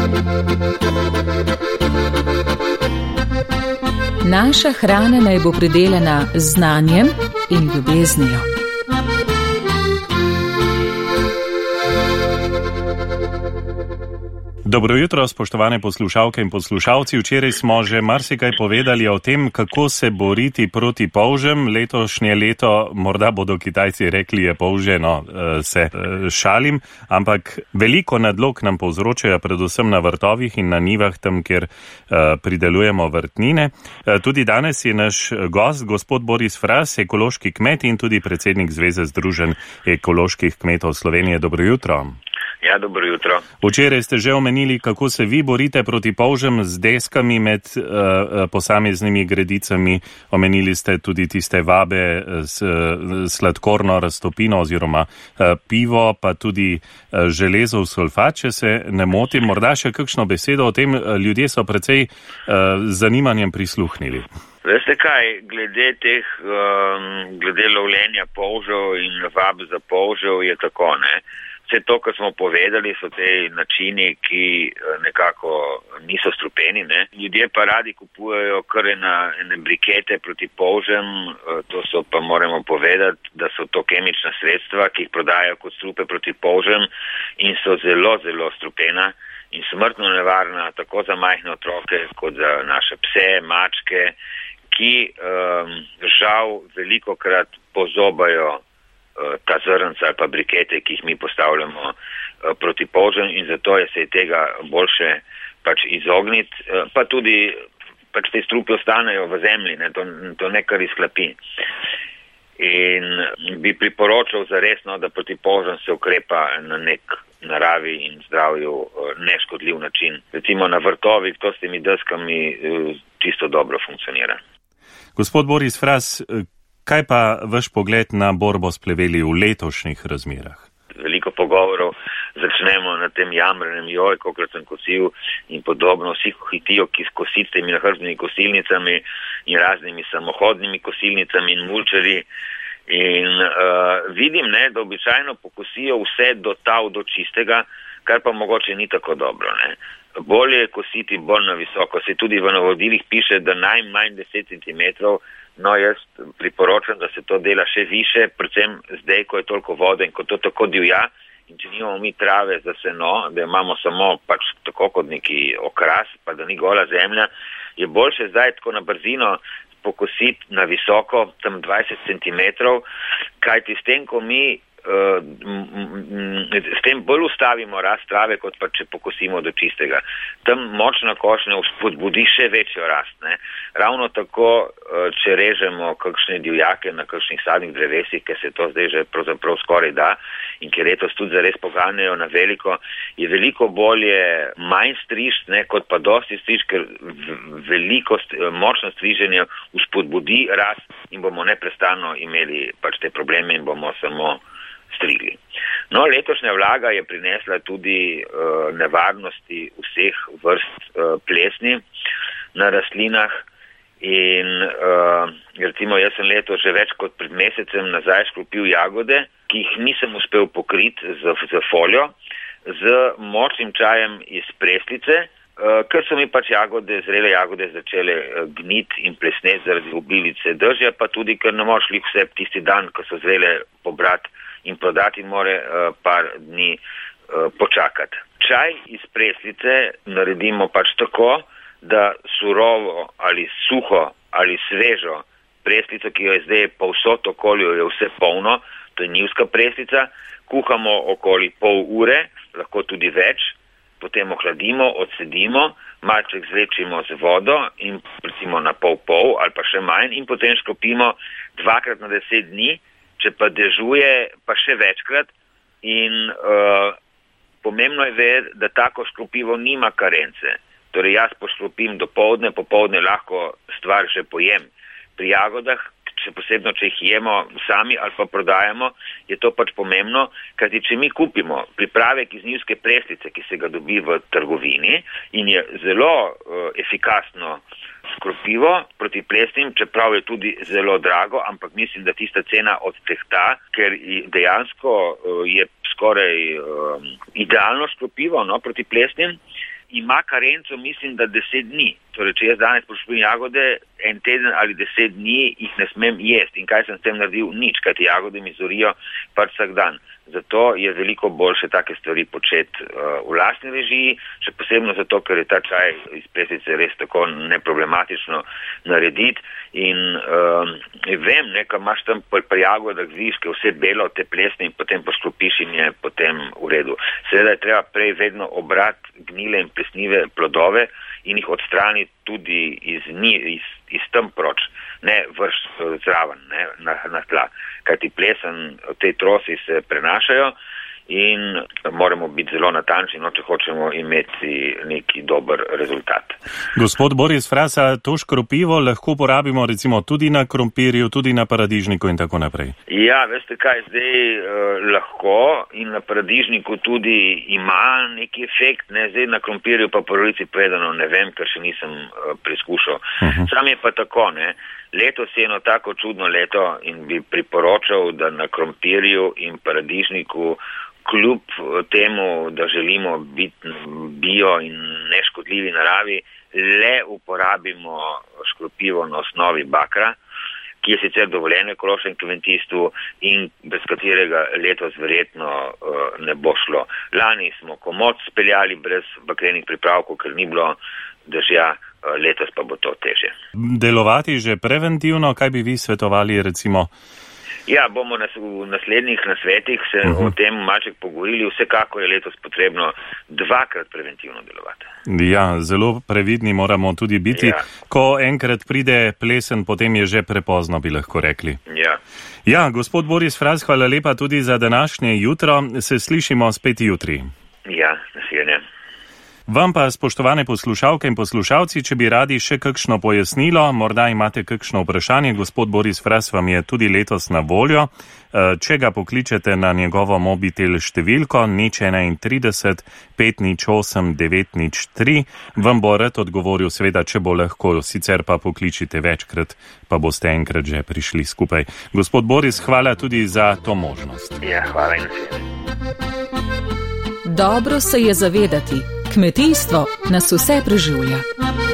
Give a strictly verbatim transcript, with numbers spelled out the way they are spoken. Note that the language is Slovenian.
Naša hrana naj bo pridelana z znanjem in ljubeznijo. Dobro jutro, spoštovane poslušalke in poslušalci. Včeraj smo že marsikaj povedali o tem, kako se boriti proti polžem. Letošnje leto, morda bodo Kitajci rekli, je polže, no, se šalim, ampak veliko nadlog nam povzročajo predvsem na vrtovih in na njivah, tam, kjer pridelujemo vrtnine. Tudi danes je naš gost, gospod Boris Fras, ekološki kmet in tudi predsednik Zveze združenj ekoloških kmetov Slovenije. Dobro jutro. Ja, dobro jutro. Včeraj ste že omenili, kako se vi borite proti polžem z deskami med uh, posameznimi gredicami. Omenili ste tudi tiste vabe s uh, sladkorno raztopino oziroma uh, pivo, pa tudi uh, železov sulfat, če se ne motim. Morda še kakšno besedo o tem, ljudje so precej uh, zanimanjem prisluhnili. Veste kaj, glede teh, um, glede lovljenja polžev in vab za polžev je tako, ne. Vse to, kar smo povedali, so te načini, ki nekako niso strupeni, ne. Ljudje pa radi kupujejo kar ena, ene brikete proti polžem, to so pa moramo povedati, da so to kemična sredstva, ki jih prodajajo kot strupe proti polžem in so zelo, zelo strupena in smrtno nevarna tako za majhne otroke kot za naše pse, mačke, ki um, žal velikokrat pozobajo ta zrnca ali pa brikete, ki jih mi postavljamo uh, proti polžem in zato je se tega boljše pač izogniti, uh, pa tudi pač te strupi ostanejo v zemlji, ne, to, to nekar izhlapi. In bi priporočal zaresno, da proti polžem se ukrepa na nek naravi in zdravju uh, neškodljiv način. Recimo na vrtovih to s temi deskami uh, čisto dobro funkcionira. Gospod Boris Fras, kaj pa vaš pogled na borbo s pleveli v letošnjih razmerah? Veliko pogovorov začnemo na tem jamrenem, joj, kolikrat sem kosil in podobno. Vsi hitijo s kosicami, nahrbnimi kosilnicami in raznimi samohodnimi kosilnicami in mulčeri. In uh, vidim, ne, da običajno pokosijo vse do tav, do čistega, kar pa mogoče ni tako dobro, ne. Bolje je kositi bolj na visoko. Se tudi v navodilih piše, da najmanj deset centimetrov. No, jaz priporočam, da se to dela še više, predvsem zdaj, ko je toliko vode in ko to tako divja in če nimamo mi trave za seno, da imamo samo pač tako kot neki okras, pa da ni gola zemlja, je boljše zdaj tako na brzino pokositi na visoko, tam dvajset centimetrov, kajti s tem, ko mi Uh, s tem bolj ustavimo rast trave, kot pa če pokosimo do čistega. Tam močna košnja spodbudi še večjo rast, ne. Ravno tako, uh, če režemo kakšne divjake na kakšnih sadnih drevesih, ker se to zdaj že pravzaprav skoraj da in ker letos tudi zares poganjajo na veliko, je veliko bolje manj strižt, ne, kot pa dosti strižt, ker veliko, močno striženje spodbudi rast in bomo neprestano imeli pač te probleme in bomo samo strigli. No, letošnja vlaga je prinesla tudi uh, nevarnosti vseh vrst uh, plesni na rastlinah in uh, recimo jaz sem letos že več kot pred mesecem nazaj škropil jagode, ki jih nisem uspel pokriti z, z foljo, z močnim čajem iz preslice, uh, ker so mi pač jagode, zrele jagode začele uh, gniti in plesneti zaradi obilice dežja, pa tudi, ker ne moreš jih vse tisti dan, ko so zrele, pobrati in prodati more uh, par dni uh, počakati. Čaj iz preslice naredimo pač tako, da surovo ali suho ali svežo preslico, ki jo je zdaj povsod okolju, je vse polno, to je njivska preslica, kuhamo okoli pol ure, lahko tudi več, potem ohladimo, odsedimo, malček zlečimo z vodo in recimo na pol pol ali pa še manj in potem škropimo dvakrat na deset dni, če pa dežuje, pa še večkrat in uh, pomembno je vedeti, da tako škropivo nima karence. Torej jaz poškropim do povdne, popovdne lahko stvar že pojem. Pri jagodah, še posebno, če jih jemo sami ali pa prodajamo, je to pač pomembno, kajti če mi kupimo pripravek iz njivske preslice, ki se ga dobi v trgovini in je zelo uh, efikasno škropivo proti plesnim, čeprav je tudi zelo drago, ampak mislim, da tista cena odtehta, ker dejansko uh, je skoraj uh, idealno škropivo, no, proti plesnim. ima karenco, mislim, da deset dni. Torej, če jaz danes pošpijem jagode, en teden ali deset dni jih ne smem jesti. In kaj sem s tem naredil? Nič, kajti jagode mi zorijo pač vsak dan. Zato je veliko boljše take stvari početi uh, v lastni režiji, še posebno zato, ker je ta čaj iz plesnice res tako neproblematično narediti. In uh, vem, nekaj imaš tam pri, pri jagodah, vidiš, ki je vse belo, te plesne in potem poškropiš in je potem v redu. Seveda je treba prej vedno obrati gnile in plesnive plodove in jih odstraniti tudi iz, iz, iz tam proč, ne vrš zraven, ne, na, na tla. Kajti plesen, te trosi se prenašajo in moramo biti zelo natančni, no, če hočemo imeti neki dober rezultat. Gospod Boris Fras, to škropivo lahko porabimo recimo tudi na krompirju, tudi na paradižniku in tako naprej. Ja, veste kaj, zdaj eh, lahko in na paradižniku tudi ima neki efekt, ne, zdaj na krompirju pa po resnici povedano ne vem, ker še nisem eh, preizkušal. Uh-huh. Sam je pa tako, ne. Letos je eno tako čudno leto in bi priporočal, da na krompirju in paradižniku kljub temu, da želimo biti bio in neškodljivi naravi, le uporabimo škropivo na osnovi bakra, ki je sicer dovoljeno v ekološkem kmetijstvu in bez katerega letos verjetno uh, ne bo šlo. Lani smo komot speljali brez bakrenih pripravkov, ker ni bilo dežja, uh, letos pa bo to težje. Delovati že preventivno, kaj bi vi svetovali recimo? Ja, bomo nas, v naslednjih nasvetih se uh-huh. o tem malček pogovorili. Vsekako je letos potrebno dvakrat preventivno delovati. Ja, zelo previdni moramo tudi biti. Ja. Ko enkrat pride plesen, potem je že prepozno, bi lahko rekli. Ja. Ja, gospod Boris Fras, hvala lepa tudi za današnje jutro. Se slišimo spet jutri. Ja, naslednje. Vam pa, spoštovane poslušalke in poslušalci, če bi radi še kakšno pojasnilo, morda imate kakšno vprašanje, gospod Boris Fras vam je tudi letos na voljo. Če ga pokličete na njegovo mobitel številko nič enaintrideset pet nič osem devet nič tri, vam bo rad odgovoril, seveda, če bo lahko, sicer pa pokličite večkrat, pa boste enkrat že prišli skupaj. Gospod Boris, hvala tudi za to možnost. Ja, hvala in vse. Dobro se je zavedati, kmetijstvo nas vse preživlja.